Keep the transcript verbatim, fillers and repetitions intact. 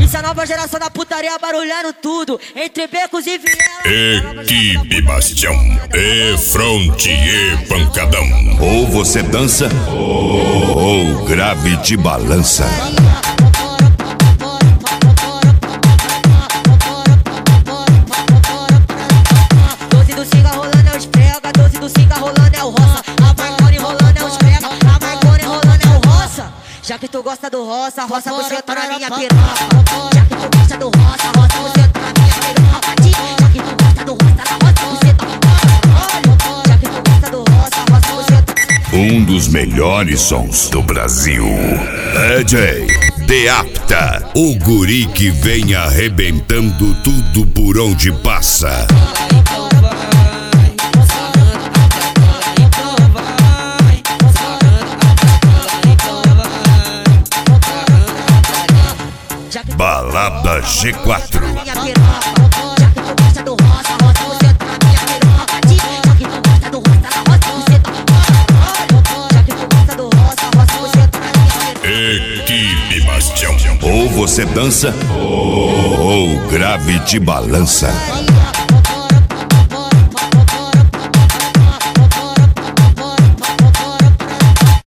Isso é a nova geração da putaria barulhando tudo. Entre becos e vielas. Equipe Bastião, e fronte e pancadão. Ou você dança, ou o grave te balança. Doze do Singa rolando é os prega, doze do Singa rolando é o roça. A Marconi rolando é os prega, a Marconi rolando é o roça. Já que tu gosta do roça, roça você tá na minha piroca. Já que tu gosta do roça, roça você tá na minha piroca. Já que tu gosta do roça, roça você tá na Já que tu gosta do roça, roça você tá. Um dos melhores sons do Brasil. D J Deapta, o guri que vem arrebentando tudo por onde passa. Balada G quatro. Equipe Bastião. Ou você dança, ou o grave te balança.